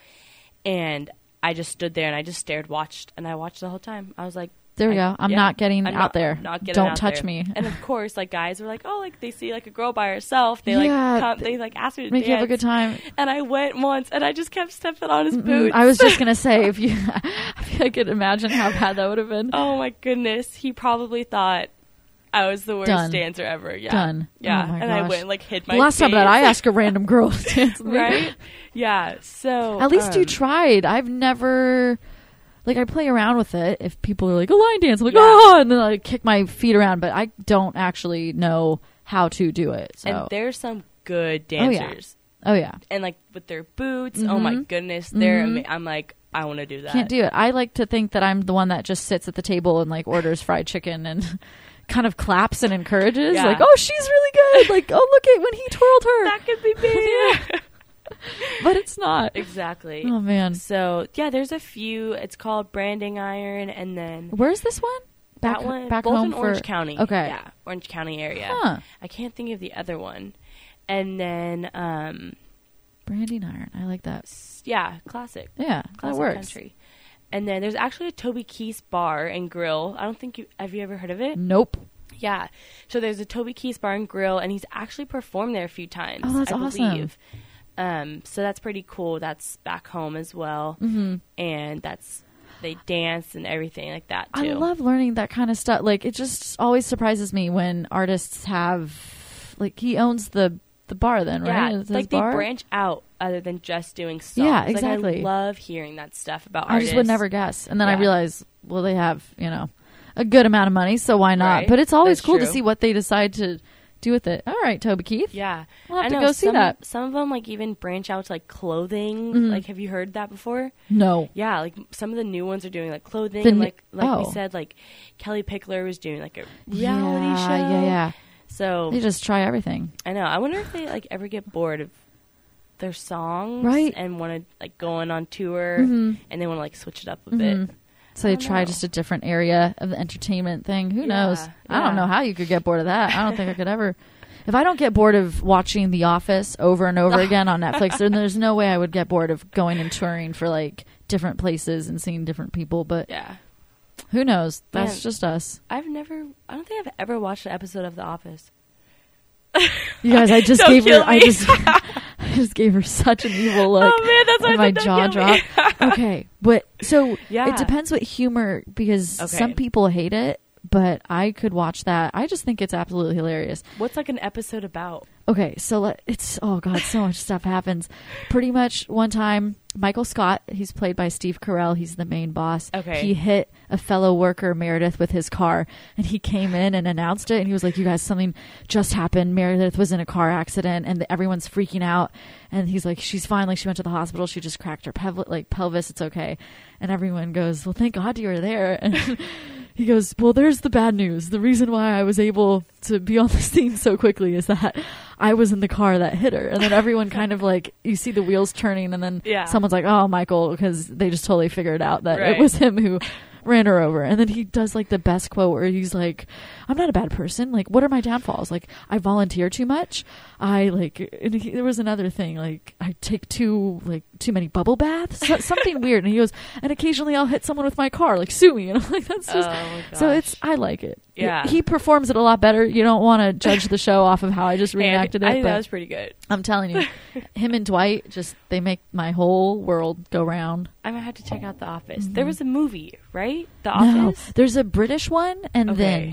and I just stood there and I just stared, watched, and I watched the whole time. I was like, There we I- go. I'm yeah, not getting I'm out not- there. not getting Don't out touch there. me. And of course, like guys were like, oh, like they see like a girl by herself. They Yeah, like come, th- they like ask me to Make dance. you have a good time. And I went once, and I just kept stepping on his Mm, boots. I was just gonna say, if you, if I could imagine how bad that would have been. Oh my goodness, he probably thought I was the worst Done. dancer ever. Yeah, Done. Yeah, Oh my and I gosh. went and, like hid my The last time that I face. asked a random girl to dance with me, right? Yeah. So at least you um, tried. I've never. Like, I play around with it. If people are like, a line dance, I'm like, Yeah. oh, and then I kick my feet around, but I don't actually know how to do it. So, And there's some good Oh, yeah. dancers. oh yeah, And like with their boots, oh my Mhm. goodness, they're Mhm. ama- I'm like, I want to do that. can't do it. I like to think that I'm the one that just sits at the table and like orders fried chicken and kind of claps and encourages, Yeah. like, oh, she's really good. Like, oh, look at when he twirled her. That could be me. But it's not. Exactly. Oh man, So yeah, there's a few. It's called Branding Iron, and then where's this one? Back, that one, back both home in for Orange County. Okay. Yeah, Orange County area. Huh. I can't think of the other one. And then, um, Branding Iron. I like that. s- yeah, classic, Yeah, that classic works. country. And then there's actually a Toby Keith bar and grill. I don't think you have you ever heard of it? Nope. Yeah. So there's a Toby Keith bar and grill, and he's actually performed there a few times. Oh, that's I awesome. believe. Um, so that's pretty cool. That's back home as well, hmm and that's they dance and everything like that I too. love learning that kind of stuff. Like, it just always surprises me when artists have, like, he owns the the bar then, right? Yeah, Is his like they bar? branch out other than just doing songs. Yeah, Like, exactly. I love hearing that stuff about I artists. just would never guess. And then I Yeah. realize, well, they have, you know, a good amount of money, so why not? Right. But it's always That's cool to true. see what they decide to do with it. All right, Toby Keith. Yeah. We'll have I to know go see some, that. Some of them like even branch out to like clothing. Mhm. Like, have you heard that before? No. Yeah, like some of the new ones are doing like clothing. The and n- like like oh. we said, like Kelly Pickler was doing like a reality yeah, show. Yeah, yeah. So They just try everything. I know. I wonder if they like ever get bored of their songs, Right. and want to like going on tour, Mhm. and they want to like switch it up a Mhm. bit. So they I don't try know. just a different area of the entertainment thing. Who Yeah, knows? I don't yeah. know how you could get bored of that. I don't think I could ever. If I don't get bored of watching The Office over and over again on Netflix, then there's no way I would get bored of going and touring for like different places and seeing different people. But Yeah, who knows? That's Man. just us. I've never. I don't think I've ever watched an episode of The Office. You guys, I just Don't gave her. kill I me. just, I just gave her such an evil look. Oh man, that's why and I my said don't jaw kill me. dropped. Okay, but so Yeah. it depends what humor, because Okay. some people hate it, but I could watch that. I just think it's absolutely hilarious. What's like an episode about? Okay, so let, it's oh god, so much stuff happens. Pretty much one time, Michael Scott, he's played by Steve Carell, he's the main boss. Okay. He hit a fellow worker, Meredith, with his car, and he came in and announced it, and he was like, "You guys, something just happened. Meredith was in a car accident, and everyone's freaking out." And he's like, "She's fine. Like, she went to the hospital. She just cracked her pelv- like pelvis. It's okay." And everyone goes, "Well, thank God you were there." And he goes, "Well, there's the bad news. The reason why I was able to be on the scene so quickly is that I was in the car that hit her." And then everyone kind of like, you see the wheels turning, and then Yeah. someone's like, "Oh, Michael," because they just totally figured out that Right. it was him who ran her over. And then he does like the best quote where he's like, "I'm not a bad person. Like, what are my downfalls? Like, I volunteer too much. I like," and he, there was another thing, like, "I take too, like, too many bubble baths," so, something weird. And he goes, "And occasionally I'll hit someone with my car, like, sue me." And I'm like, that's just, Oh my gosh. so it's, I like it. Yeah. He performs it a lot better. You don't want to judge the show off of how I just Hey, I, reenacted think- I it, think but that was pretty good. I'm telling you, him and Dwight, just, they make my whole world go round. I might have to check out The Office. Mhm. There was a movie, right? The No, Office. there's a British one and Okay. then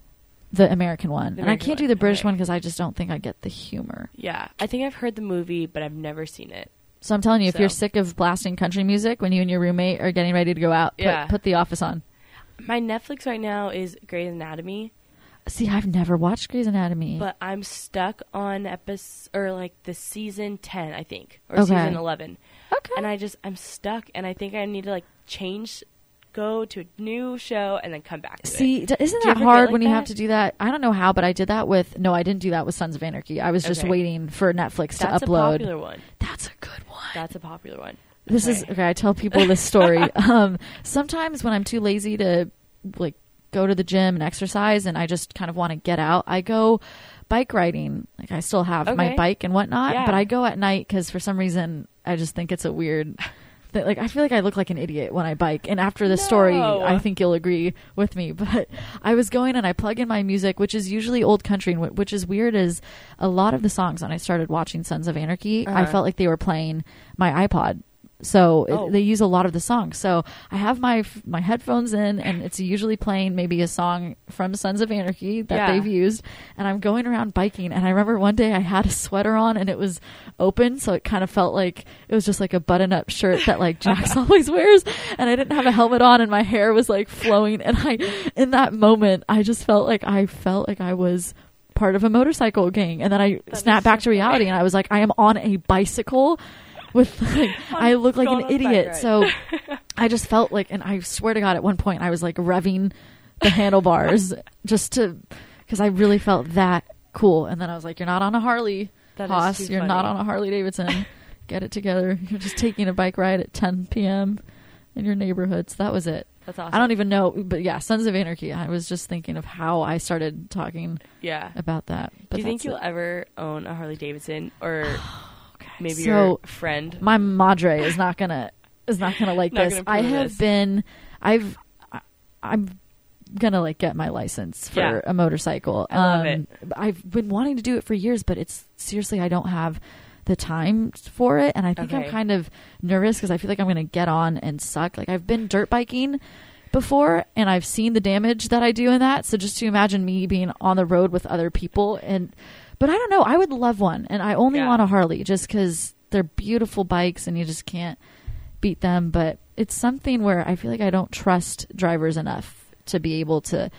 the American one. The and I American can't do one, the British okay. one because I just don't think I get the humor. Yeah, I think I've heard the movie, but I've never seen it. So I'm telling you, if So. you're sick of blasting country music when you and your roommate are getting ready to go out, put, Yeah. put The Office on. My Netflix right now is Grey's Anatomy, See, I've never watched Grey's Anatomy. but I'm stuck on episode or like the season ten, I think, or Okay. season eleven, okay. and I just I'm stuck, and I think I need to like change, go to a new show, and then come back to it. See, d- isn't Do you that ever hard get when like you have that? to do that? I don't know how, but I did that with, no, I didn't do that with Sons of Anarchy. I was just Okay. waiting for Netflix That's to a upload. popular one. That's a good one. That's a popular one. This is Okay. okay. I tell people this story. um, sometimes when I'm too lazy to like go to the gym and exercise, and I just kind of want to get out, I go bike riding. Like, I still have my Okay. bike and whatnot, Yeah. but I go at night because for some reason I just think it's a weird. That, like, I feel like I look like an idiot when I bike. And after this story, No. I think you'll agree with me. But I was going and I plug in my music, which is usually old country, and wh- which is weird. Is a lot of the songs when I started watching Sons of Anarchy, I Uh-huh. felt like they were playing my iPod. So it, Oh. they use a lot of the songs. So I have my f- my headphones in, and it's usually playing maybe a song from Sons of Anarchy that Yeah. they've used. And I'm going around biking, and I remember one day I had a sweater on, and it was open, so it kind of felt like it was just like a button-up shirt that like Jax always wears. And I didn't have a helmet on, and my hair was like flowing. And I, in that moment, I just felt like I felt like I was part of a motorcycle gang. And then I That snapped is back so to reality, funny. and I was like, I am on a bicycle. With like, I look like going an on a bike idiot. ride. So I just felt like, and I swear to God, at one point I was like revving the handlebars just to, because I really felt that cool. And then I was like, "You're not on a Harley, That is Haas. too You're funny. not on a Harley Davidson. Get it together. You're just taking a bike ride at ten p.m. in your neighborhood." So that was it. That's awesome. I don't even know, but yeah, Sons of Anarchy. I was just thinking of how I started talking Yeah. about that. But Do you think that's you'll it. ever own a Harley Davidson, or Okay. maybe So, your friend? my madre is not gonna is not gonna like Not this. gonna I approve of have this. been, I've, I, I'm gonna like get my license for Yeah. a motorcycle. I love um, it. I've been wanting to do it for years, but it's seriously I don't have the time for it, and I think I'm Okay. kind of nervous because I feel like I'm gonna get on and suck. Like, I've been dirt biking before, and I've seen the damage that I do in that. So just to imagine me being on the road with other people, and but I don't know. I would love one, and I only Yeah. want a Harley just because they're beautiful bikes, and you just can't beat them. But it's something where I feel like I don't trust drivers enough to be able to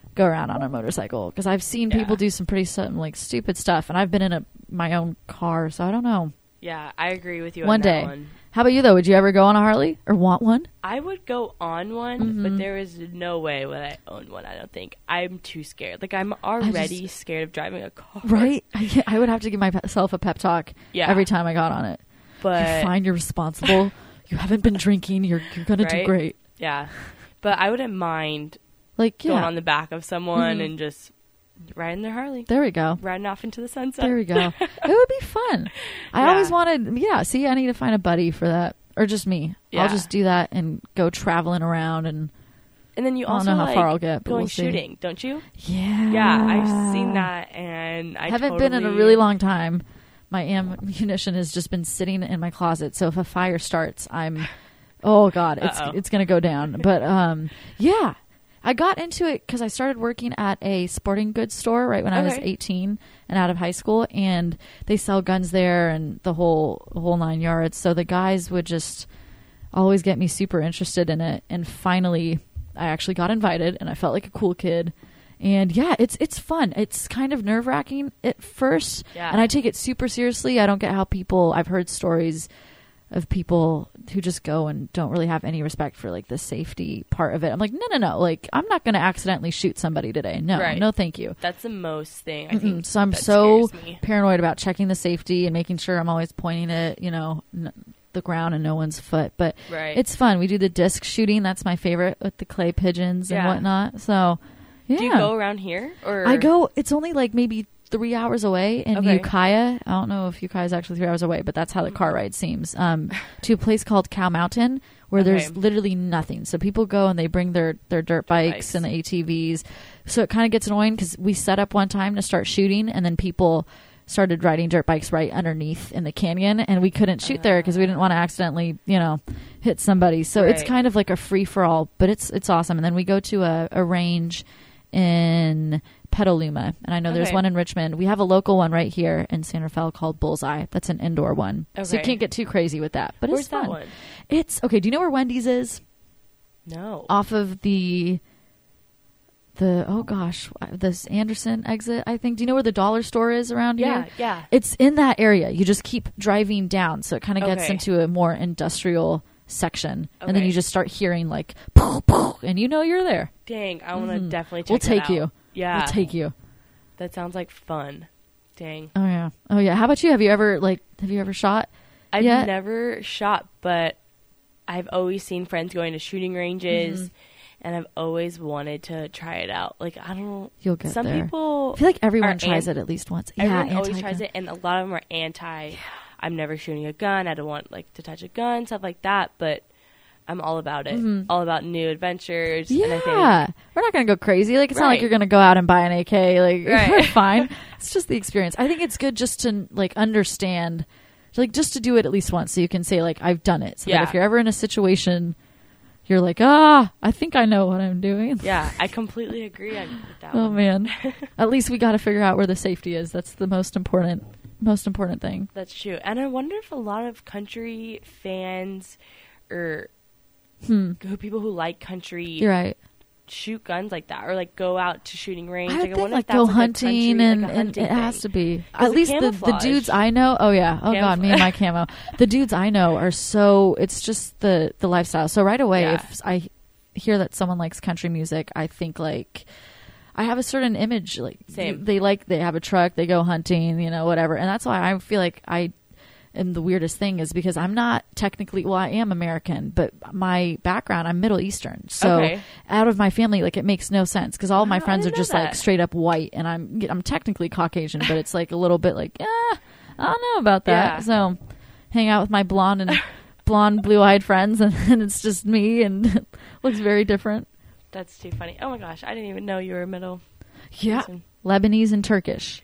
go around on a motorcycle because I've seen people Yeah. do some pretty some, like stupid stuff, and I've been in a my own car, so I don't know. Yeah, I agree with you One on that day. one. How about you though? Would you ever go on a Harley or want one? I would go on one, Mhm. but there is no way would I own one. I don't think. I'm too scared. Like I'm already just- scared of driving a car. Right? I, can't- I would have to give myself a pep talk Yeah. every time I got on it. But You're fine. You're responsible. You haven't been drinking. You're you're gonna do Right? great. yeah, but I wouldn't mind Like going yeah. on the back of someone Mhm. and just riding their Harley, There we go. riding off into the sunset. There we go. It would be fun. I Yeah. always wanted. Yeah. See, I need to find a buddy for that, or just me. Yeah. I'll just do that and go traveling around and. And then you I don't also know how like far I'll get, but going we'll see. shooting, don't you? Yeah. Yeah, I've seen that, and I haven't totally... been in a really long time. My ammunition has just been sitting in my closet. So if a fire starts, I'm, oh God, it's Uh-oh. it's gonna go down. But um, yeah, I got into it because I started working at a sporting goods store right when I was Okay. eighteen and out of high school, and they sell guns there and the whole the whole nine yards. So the guys would just always get me super interested in it, and finally, I actually got invited, and I felt like a cool kid. And yeah, it's it's fun. It's kind of nerve wracking at first, Yeah. and I take it super seriously. I don't get how people. I've heard stories of people who just go and don't really have any respect for like the safety part of it. I'm like, no, no, no. Like, I'm not going to accidentally shoot somebody today. No, Right. no, thank you. That's the most thing. I Mm-mm. think So I'm that so scares me. paranoid about checking the safety and making sure I'm always pointing it, you know, n- the ground and no one's foot. But Right. it's fun. We do the disc shooting. That's my favorite with the clay pigeons and Yeah. whatnot. So yeah. Do you go around here or I go. It's only like maybe three hours away in Okay. Ukiah. I don't know if Ukiah is actually three hours away, but that's how the car ride seems. Um, to a place called Cow Mountain, where Okay. there's literally nothing. So people go and they bring their their dirt bikes, bikes. and the A T Vs. So it kind of gets annoying because we set up one time to start shooting, and then people started riding dirt bikes right underneath in the canyon, and we couldn't shoot there because we didn't want to accidentally, you know, hit somebody. So it's Right. kind of like a free for all, but it's it's awesome. And then we go to a, a range in Petaluma, and I know there's Okay. one in Richmond. We have a local one right here in San Rafael called Bullseye. That's an indoor one, so you Okay. can't get too crazy with that. But Where's it's fun. that one? It's okay. Do you know where Wendy's is? No. Off of the the oh gosh, this Anderson exit, I think. Do you know where the dollar store is around yeah, here? yeah. It's in that area. You just keep driving down, so it kind of gets Okay. into a more industrial section, and then Okay. you just start hearing like, poof, poof, and you know you're there. Dang, I want to Mhm. definitely check We'll that take out. you. Yeah. We'll take you. That sounds like fun. Dang. Oh yeah. Oh yeah. How about you? Have you ever like have you ever shot? I've Yeah. never shot, but I've always seen friends going to shooting ranges, Mhm. and I've always wanted to try it out. Like, I don't... You'll get Some there. people... I feel like everyone are tries an- it at least once. Everyone yeah, always anti- tries it, and a lot of them are anti... I'm never shooting a gun. I don't want, like, to touch a gun, stuff like that, but I'm all about it. Mhm. All about new adventures. Yeah, And I think, we're not gonna go crazy. Like it's not like Right. you're gonna go out and buy an A K. Like Right. we're fine. It's just the experience. I think it's good just to like understand, like just to do it at least once, so you can say like I've done it. So Yeah. that if you're ever in a situation, you're like ah, I think I know what I'm doing. yeah, I completely agree on, with that Oh one. man, at least we got to figure out where the safety is. That's the most important, most important thing. That's true. And I wonder if a lot of country fans or Hmm. who people who like country You're right. shoot guns like that or like go out to shooting range. I like, would think wonder like if that's go like a hunting country- like and, a and hunting it has thing. to be. 'Cause At the least the, the camouflage. dudes I know. Oh yeah. Oh god, me and my camo. The dudes I know are so. It's just the the lifestyle. So right away, Yeah. if I hear that someone likes country music, I think like I have a certain image. Like Same. they like they have a truck, they go hunting, you know, whatever. And that's why I feel like I. And the weirdest thing is because I'm not technically, well, I am American, but my background, I'm Middle Eastern. So Okay. out of my family, like it makes no sense because all of my Oh, I friends are didn't know just like that. straight up white, and I'm I'm technically Caucasian, but it's like a little bit like, ah, I don't know about that. Yeah. So hang out with my blonde and blonde, blue eyed friends, and, and it's just me, and it looks very different. That's too funny. Oh my gosh, I didn't even know you were middle. Yeah, Eastern. Lebanese and Turkish.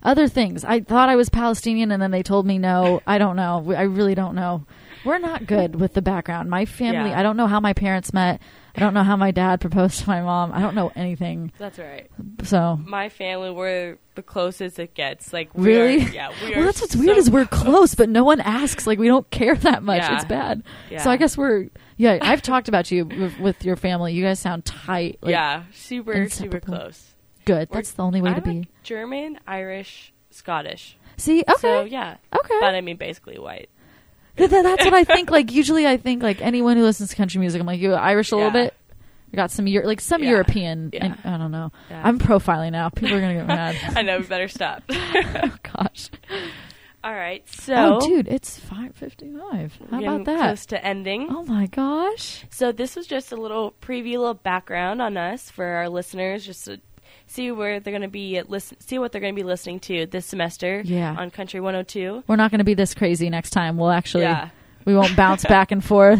other things. I thought I was Palestinian, and then they told me no. I don't know. I really don't know. We're not good with the background. My family, Yeah. I don't know how my parents met. I don't know how my dad proposed to my mom. I don't know anything. That's right. So My family, we're the closest it gets. Like we really, are, yeah. We are well, that's what's so weird is we're close, but no one asks. Like we don't care that much. Yeah. It's bad. Yeah. So I guess we're yeah. I've talked about you with, with your family. You guys sound tight. Like, yeah, super, super inseparable. close. good. We're- That's the only way I'm to be. like German, Irish, Scottish. See, okay, So yeah, okay. but I mean basically white. Th- th- that's what I think. Like usually, I think like anyone who listens to country music, I'm like, you Irish a little Yeah. bit. You got some Euro- like some Yeah. European. Yeah. and- I don't know. Yeah. I'm profiling now. People are gonna get mad. I know, we better stop. Oh gosh. All right, so Oh, dude, it's five fifty-five. How we're getting about that? close to ending. Oh my gosh. So this was just a little preview, a little background on us for our listeners, just to see where they're going to be at listen, see what they're going to be listening to this semester. Yeah. On Country one oh two. We're not going to be this crazy next time. We'll actually. Yeah. We won't bounce back and forth.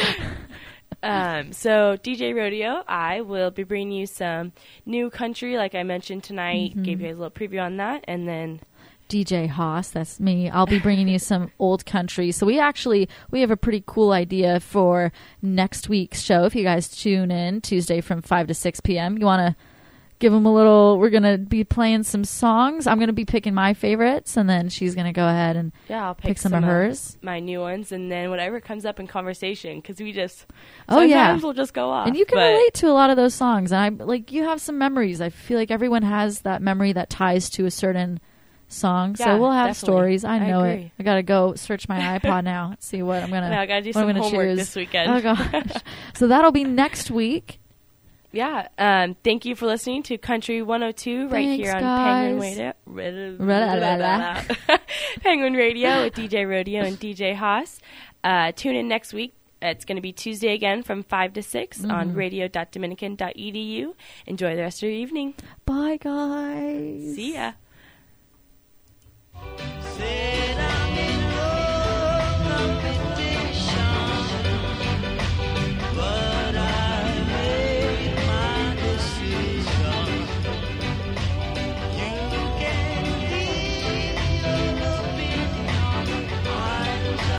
Um, so D J Rodeo, I will be bringing you some new country, like I mentioned tonight. Mm-hmm. Gave you guys a little preview on that, and then D J Haas, that's me. I'll be bringing you some old country. So we actually we have a pretty cool idea for next week's show. If you guys tune in Tuesday from five to six p.m., you want to give them a little. We're gonna be playing some songs. I'm gonna be picking my favorites, and then she's gonna go ahead and yeah, I'll pick, pick some, of hers. my new ones, and then whatever comes up in conversation, because we just Oh, sometimes yeah. we'll just go off. And you can but relate to a lot of those songs. And I like you have some memories. I feel like everyone has that memory that ties to a certain song. Yeah, so we'll have definitely. stories. I I know it. agree. I gotta go search my iPod now and see what I'm gonna. Now I gotta do what some I'm gonna homework choose. this weekend. Oh gosh. So that'll be next week. Yeah. Um, thank you for listening to Country one oh two right Thanks, here on guys. Penguin Radio. Penguin Radio with D J Rodeo and D J Haas. Uh, tune in next week. It's going to be Tuesday again from five to six Mm-hmm. on radio dot dominican dot e d u. Enjoy the rest of your evening. Bye, guys. See ya. Say